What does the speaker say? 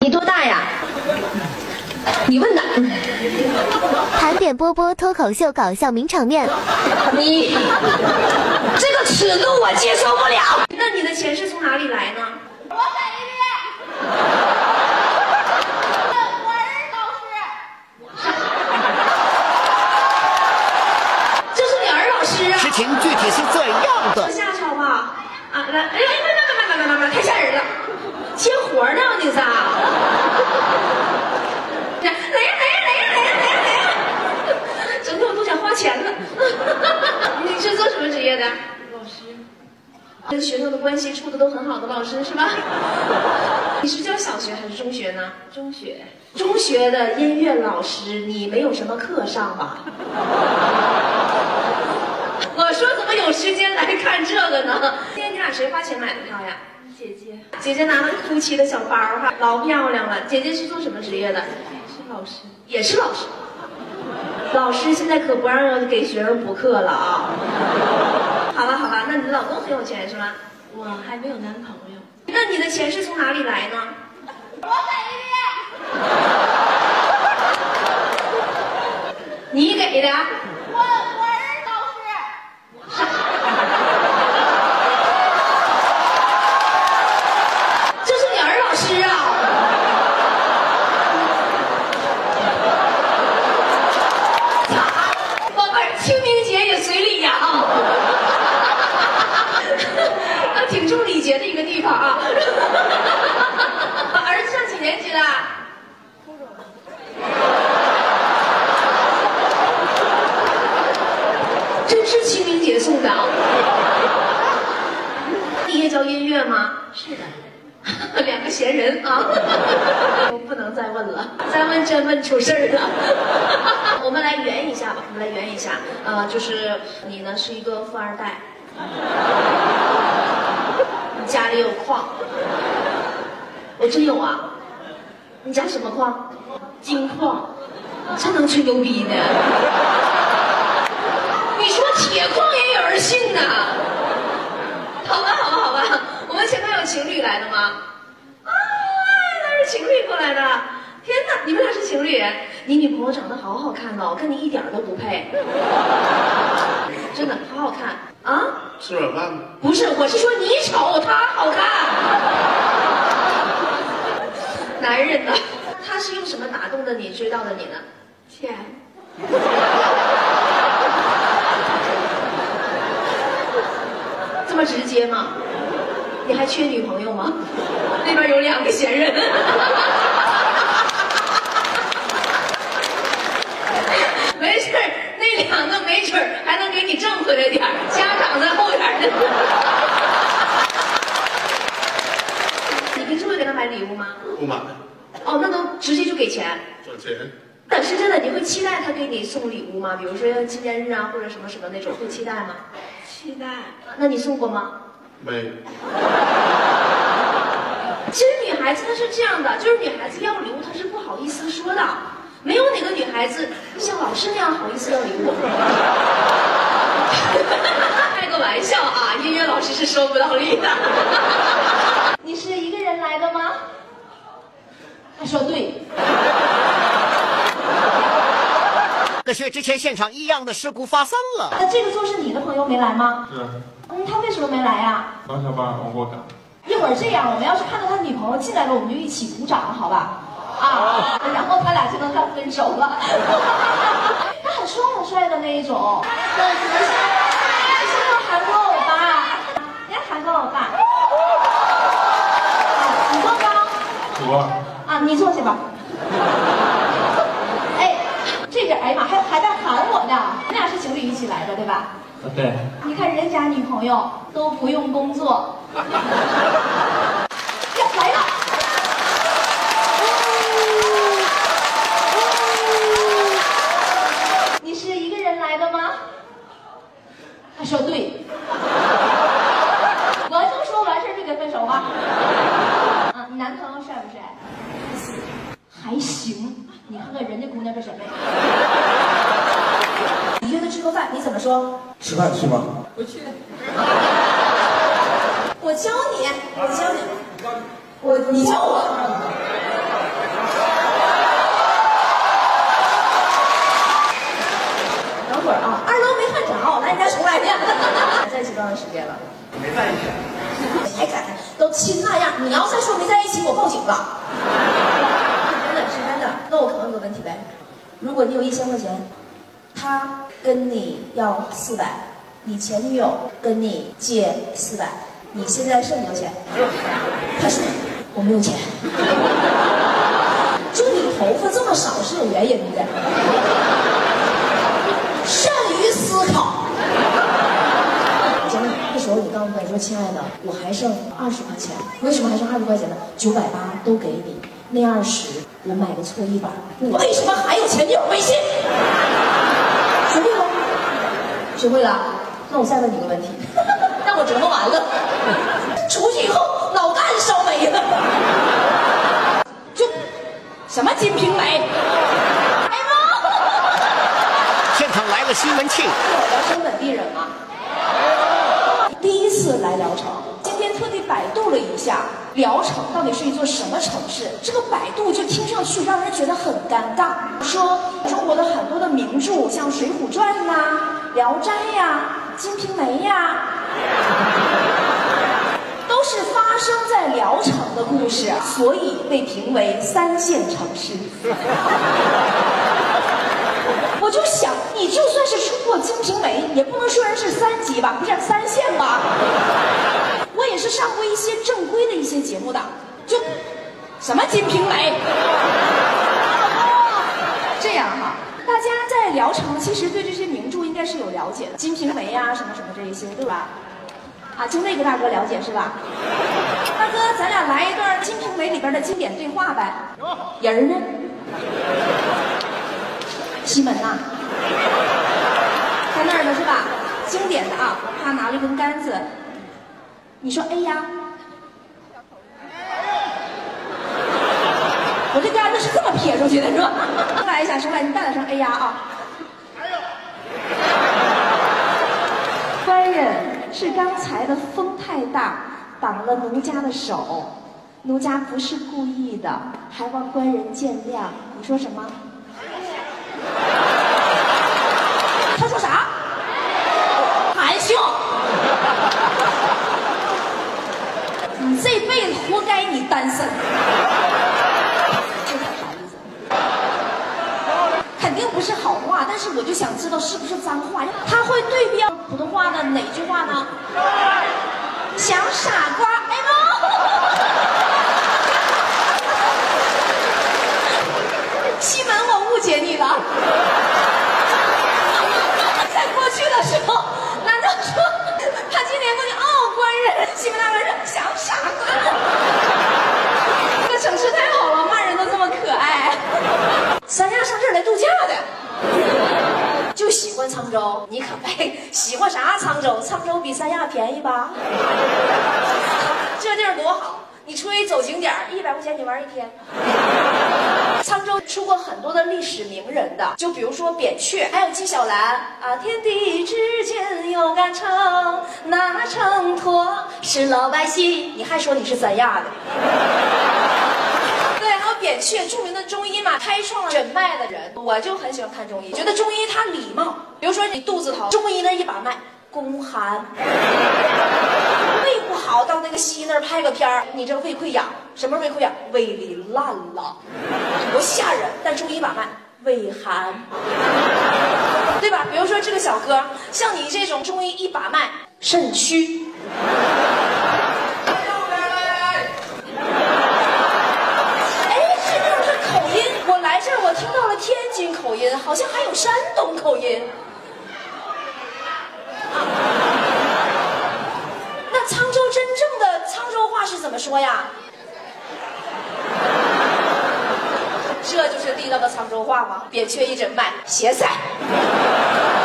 你多大呀？你问的。 盘点波波脱口秀搞笑名场面。 你这个尺度我接受不了。那你的钱是从哪里来呢？ 我给的。我儿老师。 这是你儿老师啊？ 事情具体是怎样的？ 我下去好不好？啊，来，哎，慢，太吓人了，接活呢你仨。来呀！整天我都想花钱了。你是做什么职业的？ 老师。 跟学生的关系处的都很好的老师是吧？你是教小学还是中学呢？ 中学。 中学的音乐老师，你没有什么课上吧？我说怎么有时间来看这个呢？今天你俩谁花钱买的票呀？ 姐姐。 姐姐拿了个 GUCCI 的小包哈，老漂亮了。姐姐是做什么职业的？ 是老师。 也是老师。老师现在可不让给学生补课了啊。好了，那你的老公很有钱是吗？ 我还没有男朋友。 那你的钱是从哪里来呢？ 我给的。 你给的？ 我儿老师。 这是你儿老师啊？宝贝儿，清明节也随礼呀挺重礼节的一个地方啊。儿子上几年级了？ 初中。 真是清明节送的啊！你也教音乐吗？ 是的。 两个闲人啊！我不能再问了，再问真问出事儿了。我们来圆一下吧，就是你呢是一个富二代，你家里有矿，我真有啊！你家什么矿？金矿，真能吹牛逼呢！你说铁矿也有人信呢？好吧，我们前面有情侣来的吗？啊，那是情侣过来的。天哪，你们俩是情侣？你女朋友长得好好看哦，跟你一点都不配。真的好好看啊！ 吃软饭吗？ 不是，我是说你丑，她好看。男人呢？他是用什么打动的你，追到的你呢？ 钱。 这么直接吗？你还缺女朋友吗？那边有两个闲人。没事，那两个没准还能给你挣回来点儿，家长在后边呢。你平时会给他买礼物吗？ 不买。 哦，那都直接就给钱。 赚钱。 但是真的，你会期待他给你送礼物吗？比如说纪念日啊，或者什么什么那种，会期待吗？ 期待。 那你送过吗？ 没。 其实女孩子她是这样的，就是女孩子要礼物她是不好意思说的，没有哪个女孩子像老师那样好意思要礼物。开个玩笑啊，音乐老师是收不到礼的。你是一个人来的吗？他说对。 可是之前现场异样的事故发生了。 那这个座是你的朋友没来吗？ 是。 他为什么没来呀？ 刚下班往过赶。 一会儿这样，我们要是看到他女朋友进来了，我们就一起鼓掌，好吧？啊，然后他俩就能看分手了。他很帅的那一种。是个韩国欧巴，人家韩国欧巴。你多高？ 5.2。 啊，你坐下吧。哎，这人，哎呀妈，还在喊我呢。你俩是情侣一起来的，对吧？ 对。 你看人家女朋友都不用工作。呀，来了。你是一个人来的吗？他说对。我就说完事就得分手吧。啊，你男朋友帅不帅？还行。你看看人家姑娘这审美。你约他吃个饭，你怎么说？ 吃饭去吗？ 不去。 我教你，你教我。 在一起多长时间了？ 没在一起。 还敢都亲那样，你要再说没在一起，我报警了。真的是真的。那我问个问题呗，如果你有1000块钱，他跟你要400，你前女友跟你借400，你现在剩多少钱？他说我没有钱。就你头发这么少是有原因的，善于思考。那时候你告诉我说，亲爱的，我还剩20块钱，为什么还剩20块钱呢？980都给你，那20我买个搓衣板，我为什么还有前女友微信？学会了？学会了。那我再问你个问题，让我折磨完了，出去以后脑干烧没了，就什么金瓶梅？哎妈！ 现场来了西门庆， 聊城本地人吗？第一次来聊城，今天特地百度了一下，聊城到底是一座什么城市？这个百度就听上去让人觉得很尴尬。说中国的很多的名著，像《水浒传》呐、《聊斋》呀、《金瓶梅》呀，都是发生在聊城的故事，所以被评为3线城市。我就想，你就算是出过《金瓶梅》，也不能说人是3级吧，不是3线吧？我也是上过一些正规的一些节目的，就什么《金瓶梅》这样哈。大家在聊城其实对这些名著应该是有了解的，《金瓶梅》呀，什么什么这一些，对吧？啊，就那个大哥了解是吧？大哥，咱俩来一段《金瓶梅》里边的经典对话呗。人儿呢？西门呐，在那儿呢是吧？经典的啊，他拿了根杆子，你说哎呀，我这杆子是这么撇出去的是吧？来一下，生来你带了声哎呀啊！官人是刚才的风太大，挡了奴家的手，奴家不是故意的，还望官人见谅。你说什么？他说啥？含蓄。你这辈子活该你单身。这是啥意思？肯定不是好话，但是我就想知道是不是脏话。他会对标普通话的哪句话呢？想傻瓜，哎妈！西门，我误解你了。在过去的时候，难道说他今年过去官人？西门大官人想傻瓜。这个城市太好了，骂人都这么可爱。三亚上这儿来度假的，就喜欢沧州。你可别喜欢啥沧州？沧州比三亚便宜吧？这地儿多好，你出去走景点100块钱你玩1天。沧州出过很多的历史名人的，就比如说扁鹊，还有纪晓岚啊。天地之间有杆秤，那秤砣是老百姓。你还说你是三亚的？对，还有扁鹊，著名的中医嘛，开创了诊脉的人。我就很喜欢看中医，觉得中医它礼貌。比如说你肚子疼，中医那一把脉，宫寒。胃不好，到那个西医那儿拍个片儿，你这胃溃疡，什么胃溃疡？胃里烂了，多吓人！但中医把脉，胃寒，对吧？比如说这个小哥，像你这种中医一把脉，肾虚。哎，这就是口音。我来这儿，我听到了天津口音，好像还有山东口音。那沧州真正的沧州话是怎么说呀？这就是地道的沧州话吗？扁鹊一诊脉，歇菜。